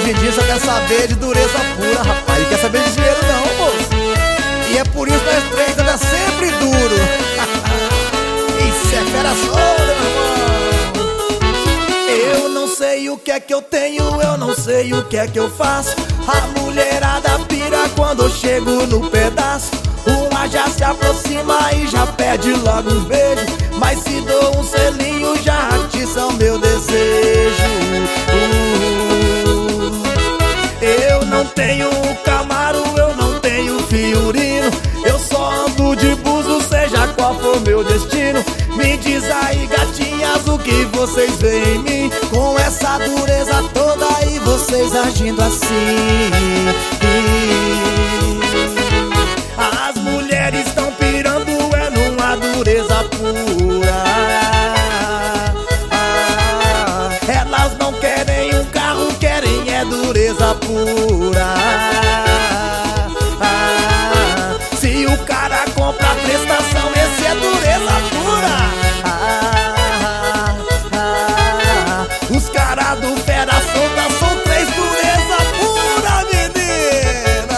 Hoje em dia só quer saber de dureza pura, rapaz. Não quer saber de dinheiro não, moço. E é por isso que nós três anda sempre duro. Isso é fera solta, meu irmão. Eu não sei o que é que eu tenho, eu não sei o que é que eu faço. A mulherada pira quando eu chego no pedaço. Uma já se aproxima e já pede logo um beijo. Mas se dou um selinho já atiça o meu desejo. Eu não tenho Camaro, eu não tenho Fiorino. Eu só ando de buzo, seja qual for meu destino. Me diz aí, gatinhas, o que vocês veem em mim? Com essa dureza toda e vocês agindo assim. As mulheres estão pirando, é numa dureza pura. Elas não querem um carro, querem é dureza pura. Se o cara compra a prestação, esse é dureza pura. Os caras do Fera Solta são três dureza pura, menina.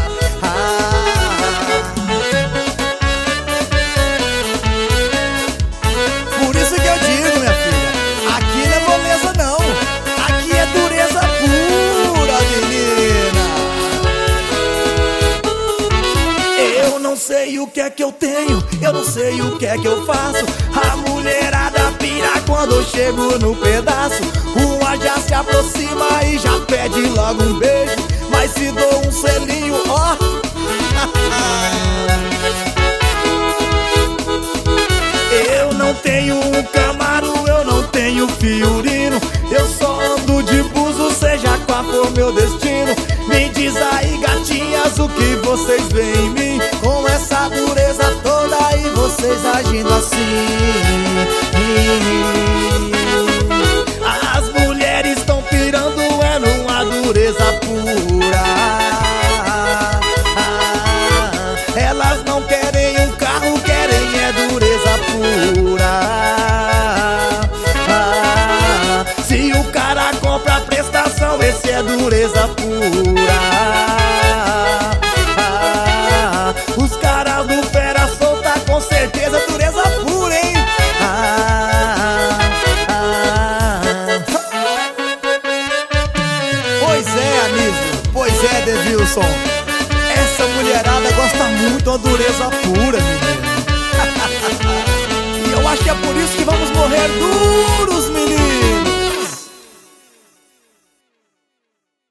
Por isso que eu digo, minha filha, aqui não é moleza não, aqui é dureza pura, menina. Eu não sei o que é que eu tenho, eu não sei o que é que eu faço. A mulherada pira quando eu chego no pedaço. Uma já se aproxima e já pede logo um beijo. Mas se dou um selinho, ó. Eu não tenho um Camaro, eu não tenho Fiorino. Eu só ando de buzo, seja qual for meu destino. Me diz aí, gatinhas, o que vocês veem em mim? Com essa dureza toda e vocês agindo assim. As mulheres estão pirando, é numa dureza pura. Elas não querem um carro, querem é dureza pura. Se o cara compra a prestação, esse é dureza pura. Os caras do Fera Solta com certeza dureza pura, hein? Pois é, Anísio, pois é, Devilson. Essa mulherada gosta muito da dureza pura, menino. E eu acho que é por isso que vamos morrer duros